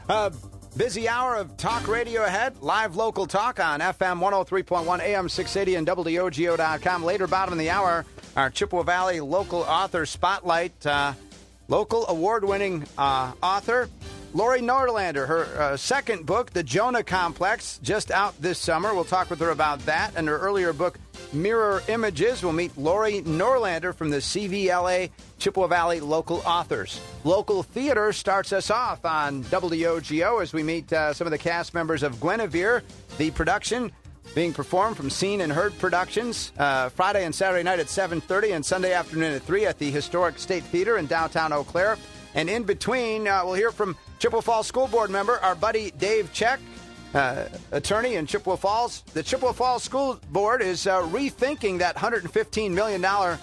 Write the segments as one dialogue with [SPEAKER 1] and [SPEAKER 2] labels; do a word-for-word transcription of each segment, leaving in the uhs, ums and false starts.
[SPEAKER 1] Uh, busy hour of talk radio ahead. Live local talk on F M one oh three point one, A M six eighty, and W O G O dot com. Later, bottom of the hour, our Chippewa Valley local author spotlight. Uh, local award-winning uh, author, Lori Norlander. Her uh, second book, The Jonah Complex, just out this summer. We'll talk with her about that. And her earlier book, Mirror Images. We'll meet Lori Norlander from the C V L A Chippewa Valley Local Authors. Local theater starts us off on W O G O as we meet uh, some of the cast members of Guinevere, the production being performed from Seen and Heard Productions uh, Friday and Saturday night at seven thirty and Sunday afternoon at three at the Historic State Theater in downtown Eau Claire. And in between, uh, we'll hear from Chippewa Falls School Board member, our buddy Dave Check, uh, attorney in Chippewa Falls. The Chippewa Falls School Board is uh, rethinking that one hundred fifteen million dollars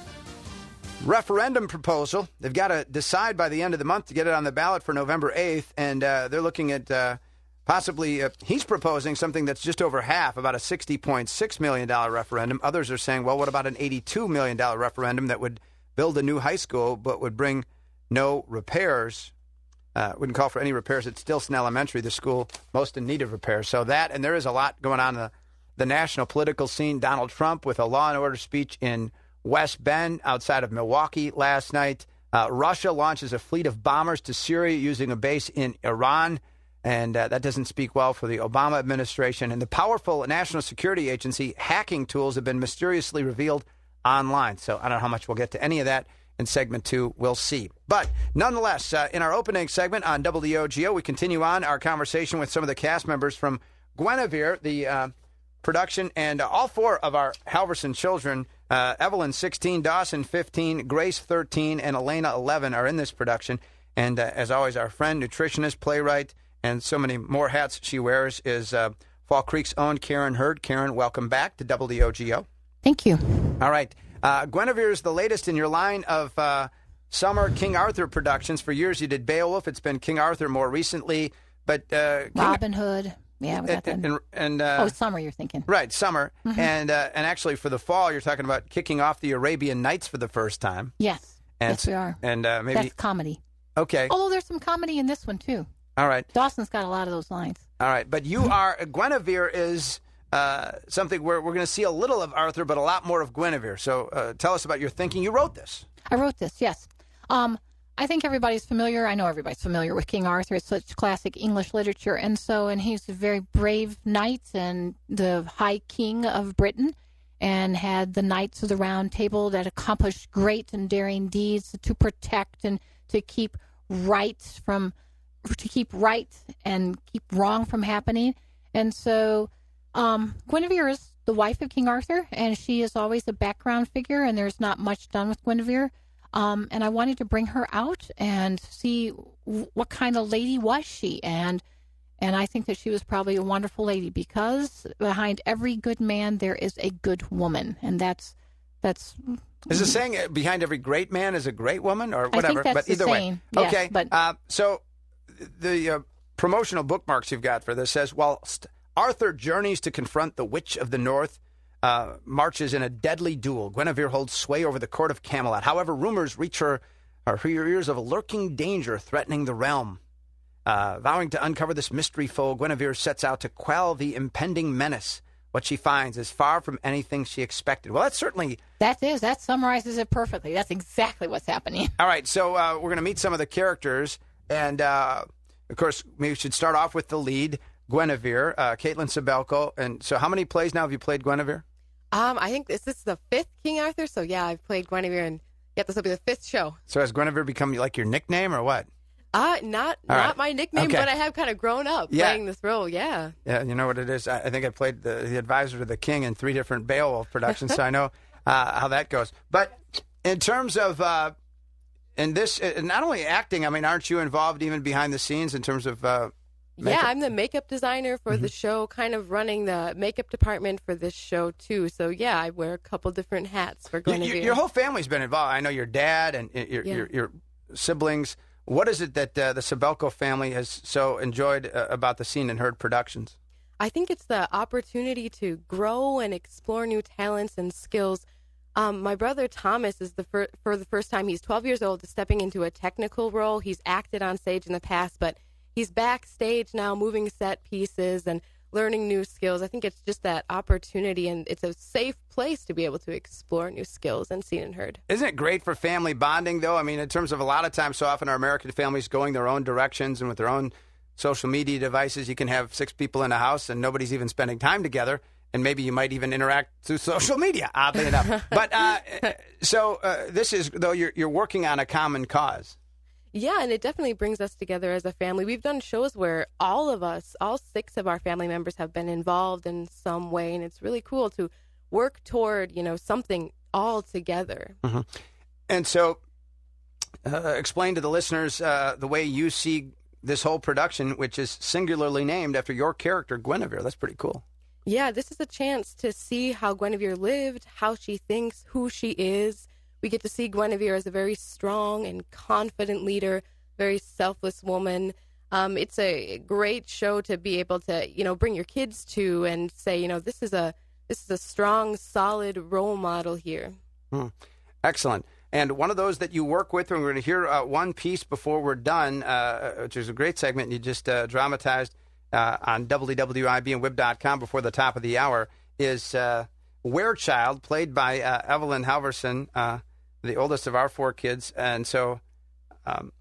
[SPEAKER 1] referendum proposal. They've got to decide by the end of the month to get it on the ballot for November eighth, and uh, they're looking at uh, possibly, uh, he's proposing something that's just over half, about a sixty point six million dollars referendum. Others are saying, well, what about an eighty-two million dollars referendum that would build a new high school but would bring no repairs? Uh, wouldn't call for any repairs at Stilson Elementary, the school most in need of repairs. So that, and there is a lot going on in the, the national political scene. Donald Trump with a law and order speech in West Bend outside of Milwaukee last night. Uh, Russia launches a fleet of bombers to Syria using a base in Iran, and uh, that doesn't speak well for the Obama administration. And the powerful National Security Agency hacking tools have been mysteriously revealed online. So I don't know how much we'll get to any of that in segment two. We'll see. But nonetheless, uh, in our opening segment on W O G O, we continue on our conversation with some of the cast members from Guinevere, the uh, production, and uh, all four of our Halverson children, uh, Evelyn sixteen, Dawson fifteen, Grace thirteen, and Elena eleven are in this production. And uh, as always, our friend, nutritionist, playwright, and so many more hats she wears is uh, Fall Creek's own Karen Hurd. Karen, welcome back to W O G O.
[SPEAKER 2] Thank you.
[SPEAKER 1] All right. Uh, Guinevere is the latest in your line of uh, summer King Arthur productions. For years you did Beowulf. It's been King Arthur more recently. But uh, King
[SPEAKER 2] Robin Hood. Yeah, we got that.
[SPEAKER 1] And, and, and, uh,
[SPEAKER 2] oh, summer you're thinking.
[SPEAKER 1] Right, summer.
[SPEAKER 2] Mm-hmm.
[SPEAKER 1] And uh, and actually for the fall, you're talking about kicking off the Arabian Nights for the first time.
[SPEAKER 2] Yes.
[SPEAKER 1] And,
[SPEAKER 2] yes, we are.
[SPEAKER 1] And uh, maybe
[SPEAKER 2] That's comedy.
[SPEAKER 1] Okay.
[SPEAKER 2] Although there's some comedy in this one, too.
[SPEAKER 1] All right.
[SPEAKER 2] Dawson's got a lot of those lines.
[SPEAKER 1] All right. But you are, Guinevere is uh, something where we're going to see a little of Arthur, but a lot more of Guinevere. So uh, tell us about your thinking. You wrote this.
[SPEAKER 2] I wrote this, yes. Um, I think everybody's familiar. I know everybody's familiar with King Arthur. It's such classic English literature. And so, and he's a very brave knight and the high king of Britain, and had the Knights of the Round Table that accomplished great and daring deeds to protect and to keep right from, to keep right and keep wrong from happening. And so um, Guinevere is the wife of King Arthur, and she is always a background figure, and there's not much done with Guinevere. Um, and I wanted to bring her out and see w- what kind of lady was she. And and I think that she was probably a wonderful lady, because behind every good man there is a good woman. And that's... that's.
[SPEAKER 1] Is the saying uh, behind every great man is a great woman, or whatever?
[SPEAKER 2] I think that's
[SPEAKER 1] but either
[SPEAKER 2] the
[SPEAKER 1] way.
[SPEAKER 2] saying. Yes,
[SPEAKER 1] okay.
[SPEAKER 2] But,
[SPEAKER 1] uh, so the uh, promotional bookmarks you've got for this says, whilst Arthur journeys to confront the Witch of the North, Uh, marches in a deadly duel, Guinevere holds sway over the court of Camelot. However, rumors reach her, her ears of a lurking danger threatening the realm. Uh, vowing to uncover this mystery foe, Guinevere sets out to quell the impending menace. What she finds is far from anything she expected. Well, that's certainly...
[SPEAKER 2] That is. That summarizes it perfectly. That's exactly what's happening.
[SPEAKER 1] All right, so uh, we're going to meet some of the characters. And, uh, of course, we should start off with the lead, Guinevere, uh, Caitlin Sabelko. And so how many plays now have you played Guinevere?
[SPEAKER 3] Um, I think this, this is the fifth King Arthur, so yeah, I've played Guinevere, and yeah, this will be the fifth show.
[SPEAKER 1] So has Guinevere become like your nickname, or what?
[SPEAKER 3] Uh, not
[SPEAKER 1] All
[SPEAKER 3] not
[SPEAKER 1] right.
[SPEAKER 3] my nickname,
[SPEAKER 1] Okay.
[SPEAKER 3] but I have kind of grown up
[SPEAKER 1] Yeah.
[SPEAKER 3] playing this role, yeah.
[SPEAKER 1] Yeah, you know what it is? I, I think I played the, the advisor to the king in three different Beowulf productions, so I know uh, how that goes. But in terms of, uh, in this, uh, not only acting, I mean, aren't you involved even behind the scenes in terms of... Uh,
[SPEAKER 3] Yeah, I'm the makeup designer for
[SPEAKER 1] Mm-hmm.
[SPEAKER 3] the show, kind of running the makeup department for this show, too. So, yeah, I wear a couple different hats for
[SPEAKER 1] You-
[SPEAKER 3] Guinevere.
[SPEAKER 1] you- your whole family's been involved. I know your dad and your
[SPEAKER 3] Yeah.
[SPEAKER 1] your, your siblings. What is it that uh, the Sabelko family has so enjoyed uh, about the Seen and Heard productions?
[SPEAKER 3] I think it's the opportunity to grow and explore new talents and skills. Um, my brother Thomas is the fir- for the first time, he's twelve years old, stepping into a technical role. He's acted on stage in the past, but he's backstage now moving set pieces and learning new skills. I think it's just that opportunity, and it's a safe place to be able to explore new skills and seen and heard.
[SPEAKER 1] Isn't it great for family bonding, though? I mean, in terms of a lot of times, so often our American families going their own directions and with their own social media devices, you can have six people in a house and nobody's even spending time together, and maybe you might even interact through social media, oddly enough. But uh, so uh, this is, though, you're, you're working on a common cause.
[SPEAKER 3] Yeah, and it definitely brings us together as a family. We've done shows where all of us, all six of our family members have been involved in some way, and it's really cool to work toward, you know, something all together.
[SPEAKER 1] Mm-hmm. And so uh, explain to the listeners uh, the way you see this whole production, which is singularly named after your character, Guinevere. That's pretty cool.
[SPEAKER 3] Yeah, this is a chance to see how Guinevere lived, how she thinks, who she is. We get to see Guinevere as a very strong and confident leader, very selfless woman. Um, it's a great show to be able to, you know, bring your kids to and say, you know, this is a this is a strong, solid role model here.
[SPEAKER 1] Hmm. Excellent. And one of those that you work with, and we're going to hear uh, one piece before we're done, uh, which is a great segment you just uh, dramatized uh, on W W I B and Wib dot com before the top of the hour, is uh, Werechild, played by uh, Evelyn Halverson, uh, the oldest of our four kids. And so um,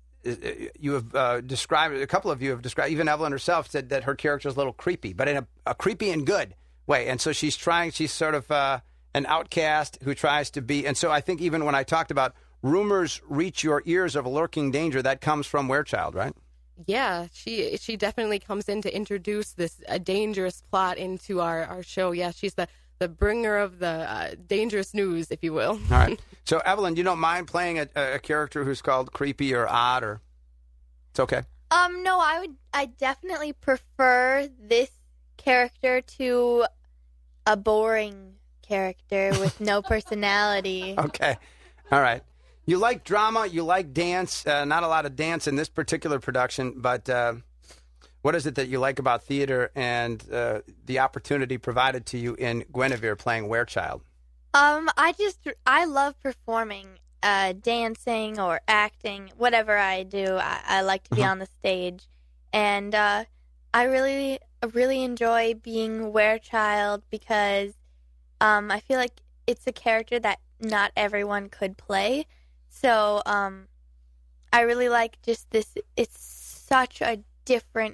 [SPEAKER 1] you have uh, described, a couple of you have described, even Evelyn herself said that her character is a little creepy, but in a, a creepy and good way. And so she's trying, she's sort of uh, an outcast who tries to be, and so I think even when I talked about rumors reach your ears of a lurking danger, that comes from Werechild, right?
[SPEAKER 3] Yeah, she she definitely comes in to introduce this a dangerous plot into our, our show. Yeah, she's the the bringer of the uh, dangerous news, if you will.
[SPEAKER 1] All right. So, Evelyn, you don't mind playing a, a character who's called creepy or odd, or it's okay?
[SPEAKER 4] Um, no, I would. I definitely prefer this character to a boring character with no personality.
[SPEAKER 1] Okay. All right. You like drama. You like dance. Uh, not a lot of dance in this particular production, but uh, what is it that you like about theater and uh, the opportunity provided to you in Guinevere playing Werechild?
[SPEAKER 4] Um, I just, I love performing, uh, dancing or acting, whatever I do. I, I like to be on the stage, and uh, I really, really enjoy being Werechild because um, I feel like it's a character that not everyone could play. So um, I really like just this. It's such a different.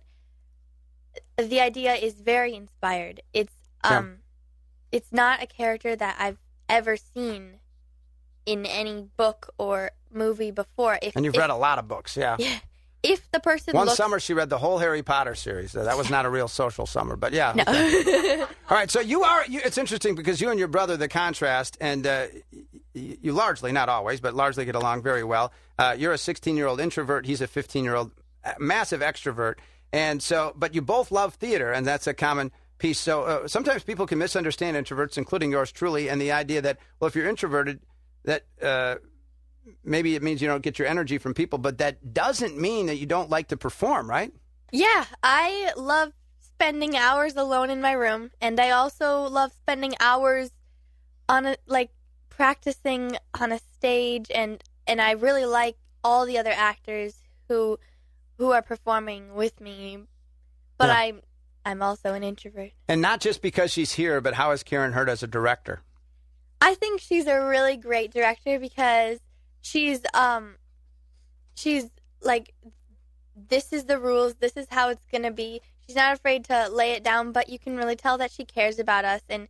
[SPEAKER 4] The idea is very inspired. It's um, yeah. It's not a character that I've ever seen in any book or movie before. If,
[SPEAKER 1] and you've
[SPEAKER 4] if,
[SPEAKER 1] read a lot of books, yeah.
[SPEAKER 4] Yeah. If the person
[SPEAKER 1] one
[SPEAKER 4] looks...
[SPEAKER 1] summer she read the whole Harry Potter series. So that was not a real social summer, but yeah.
[SPEAKER 4] No.
[SPEAKER 1] Okay. All right, so you are. You, it's interesting because you and your brother, the contrast, and uh, you, you largely, not always, but largely get along very well. Uh, you're a sixteen-year-old introvert. He's a fifteen-year-old massive extrovert, and so, but you both love theater, and that's a common piece. So uh, sometimes people can misunderstand introverts, including yours truly, and the idea that, well, if you're introverted, that uh, maybe it means you don't get your energy from people, but that doesn't mean that you don't like to perform, right?
[SPEAKER 4] Yeah, I love spending hours alone in my room, and I also love spending hours on a, like practicing on a stage, and, and I really like all the other actors who who are performing with me, but yeah. I'm I'm also an introvert.
[SPEAKER 1] And not just because she's here, but how has Karen Hurd as a director?
[SPEAKER 4] I think she's a really great director because she's um she's like, this is the rules, this is how it's gonna be. She's not afraid to lay it down, but you can really tell that she cares about us, and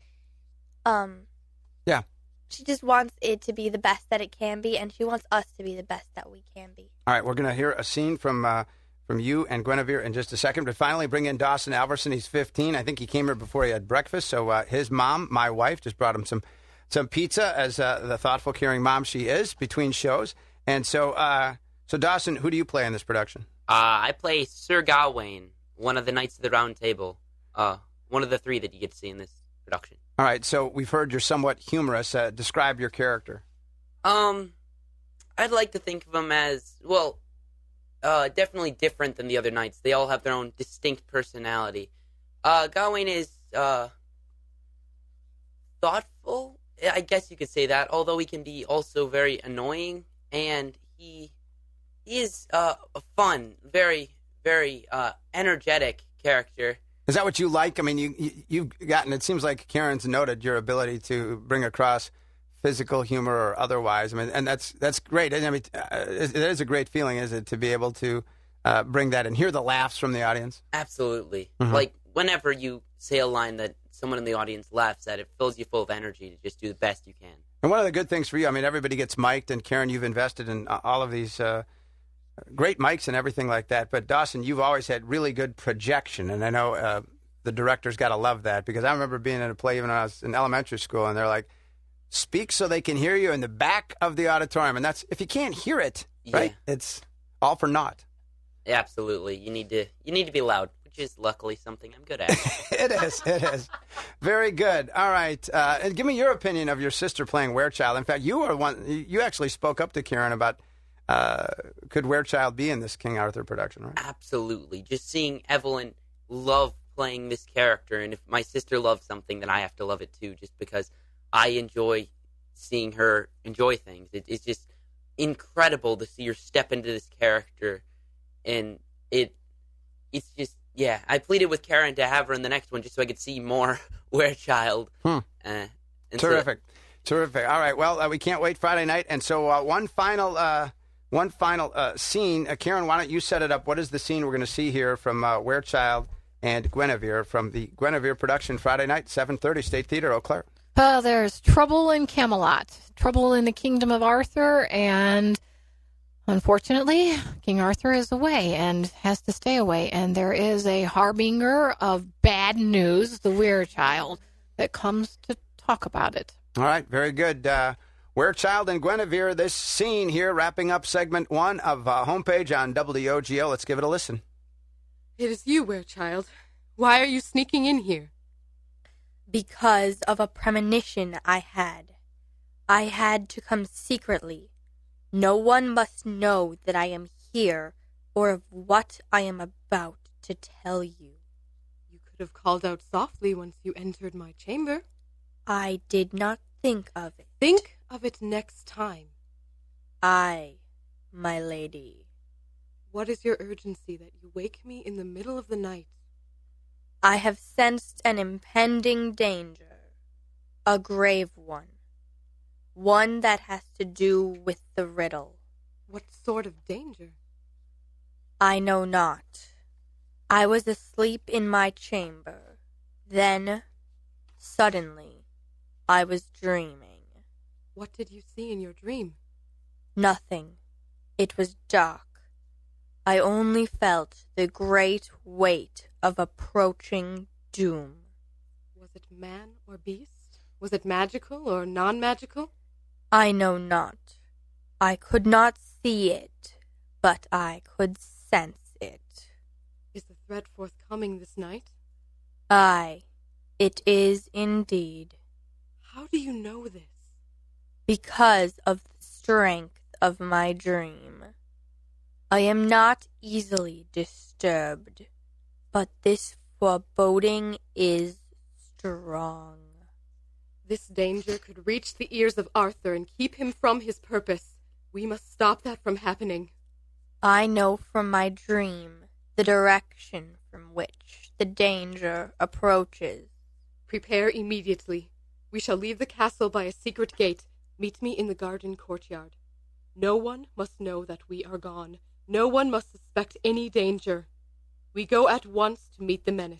[SPEAKER 4] um
[SPEAKER 1] yeah,
[SPEAKER 4] she just wants it to be the best that it can be, and she wants us to be the best that we can be.
[SPEAKER 1] All right, we're gonna hear a scene from uh, from you and Guinevere in just a second, but finally bring in Dawson Alverson. He's fifteen. I think he came here before he had breakfast, so uh, his mom, my wife, just brought him some some pizza, as uh, the thoughtful, caring mom she is, between shows. And so, uh, so Dawson, who do you play in this production?
[SPEAKER 5] Uh, I play Sir Gawain, one of the Knights of the Round Table, uh, one of the three that you get to see in this production.
[SPEAKER 1] All right, so we've heard you're somewhat humorous. Uh, describe your character.
[SPEAKER 5] Um, I'd like to think of him as, well, uh, definitely different than the other knights. They all have their own distinct personality. Uh, Gawain is, uh, thoughtful, I guess you could say that, although he can be also very annoying, and he, he is, uh, fun, very, very uh, energetic character.
[SPEAKER 1] Is that what you like? I mean, you, you, you've gotten, it seems like Karen's noted your ability to bring across physical humor or otherwise. I mean, and that's that's great. I mean, uh, it is a great feeling, is it, to be able to uh, bring that and hear the laughs from the audience?
[SPEAKER 5] Absolutely.
[SPEAKER 1] Mm-hmm.
[SPEAKER 5] Like, whenever you say a line that someone in the audience laughs at, it fills you full of energy to just do the best you can.
[SPEAKER 1] And one of the good things for you, I mean, everybody gets mic'd, and Karen, you've invested in all of these uh, great mics and everything like that. But Dawson, you've always had really good projection, and I know uh, the director's got to love that, because I remember being in a play even when I was in elementary school, and they're like, speak so they can hear you in the back of the auditorium. And that's, if you can't hear it, right,
[SPEAKER 5] Yeah.
[SPEAKER 1] it's all for naught.
[SPEAKER 5] Absolutely. You need to you need to be loud, which is luckily something I'm good at.
[SPEAKER 1] It is, it is. Very good. All right. Uh, and give me your opinion of your sister playing Werechild. In fact, you were one, you actually spoke up to Karen about uh, could Werechild be in this King Arthur production, right?
[SPEAKER 5] Absolutely. Just seeing Evelyn love playing this character, and if my sister loves something, then I have to love it too, just because I enjoy seeing her enjoy things. It, it's just incredible to see her step into this character, and it it's just, yeah. I pleaded with Karen to have her in the next one just so I could see more Werechild.
[SPEAKER 1] Hmm.
[SPEAKER 5] Uh, and
[SPEAKER 1] Terrific.
[SPEAKER 5] So,
[SPEAKER 1] Terrific. All right. Well, uh, we can't wait Friday night. And so uh, one final uh, one final uh, scene. Uh, Karen, why don't you set it up? What is the scene we're going to see here from uh, Werechild and Guinevere from the Guinevere production Friday night, seven thirty, State Theater, Eau Claire?
[SPEAKER 2] Uh, there's trouble in Camelot, trouble in the kingdom of Arthur, and unfortunately, King Arthur is away and has to stay away. And there is a harbinger of bad news, the Werechild, that comes to talk about it.
[SPEAKER 1] All right, very good. Uh, Werechild and Guinevere, this scene here, wrapping up segment one of uh, Homepage on W O G O. Let's give it a listen.
[SPEAKER 3] It is you, Werechild. Why are you sneaking in here?
[SPEAKER 4] Because of a premonition I had. I had to come secretly. No one must know that I am here or of what I am about to tell you.
[SPEAKER 3] You could have called out softly once you entered my chamber.
[SPEAKER 4] I did not think of it.
[SPEAKER 3] Think of it next time.
[SPEAKER 4] I, my lady.
[SPEAKER 3] What is your urgency that you wake me in the middle of the night?
[SPEAKER 4] I have sensed an impending danger, a grave one, one that has to do with the riddle.
[SPEAKER 3] What sort of danger?
[SPEAKER 4] I know not. I was asleep in my chamber. Then, suddenly, I was dreaming.
[SPEAKER 3] What did you see in your dream?
[SPEAKER 4] Nothing. It was dark. I only felt the great weight of approaching doom.
[SPEAKER 3] Was it man or beast? Was it magical or non-magical?
[SPEAKER 4] I know not. I could not see it, but I could sense it.
[SPEAKER 3] Is the threat forthcoming this night?
[SPEAKER 4] Aye, it is indeed.
[SPEAKER 3] How do you know this?
[SPEAKER 4] Because of the strength of my dream. I am not easily disturbed, but this foreboding is strong.
[SPEAKER 3] This danger could reach the ears of Arthur and keep him from his purpose. We must stop that from happening.
[SPEAKER 4] I know from my dream the direction from which the danger approaches.
[SPEAKER 3] Prepare immediately. We shall leave the castle by a secret gate. Meet me in the garden courtyard. No one must know that we are gone. No one must suspect any danger. We go at once to meet the menace.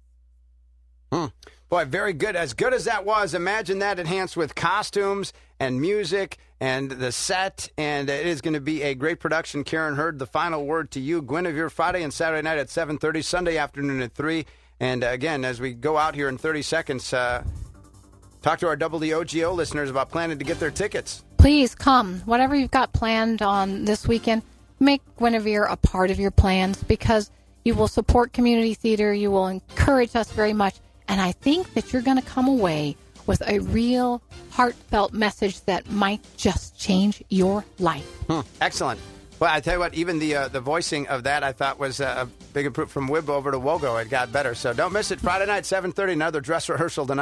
[SPEAKER 1] Hmm. Boy, very good. As good as that was, imagine that enhanced with costumes and music and the set, and it is going to be a great production. Karen Hurd, the final word to you. Guinevere, Friday and Saturday night at seven thirty, Sunday afternoon at three. And uh, again, as we go out here in thirty seconds, uh, talk to our W O G O listeners about planning to get their tickets.
[SPEAKER 2] Please come. Whatever you've got planned on this weekend, make Guinevere a part of your plans, because you will support community theater. You will encourage us very much. And I think that you're going to come away with a real heartfelt message that might just change your life.
[SPEAKER 1] Hmm. Excellent. Well, I tell you what, even the uh, the voicing of that I thought was uh, a big improvement from Wib over to Wogo. It got better. So don't miss it. Friday night, seven thirty, another dress rehearsal tonight.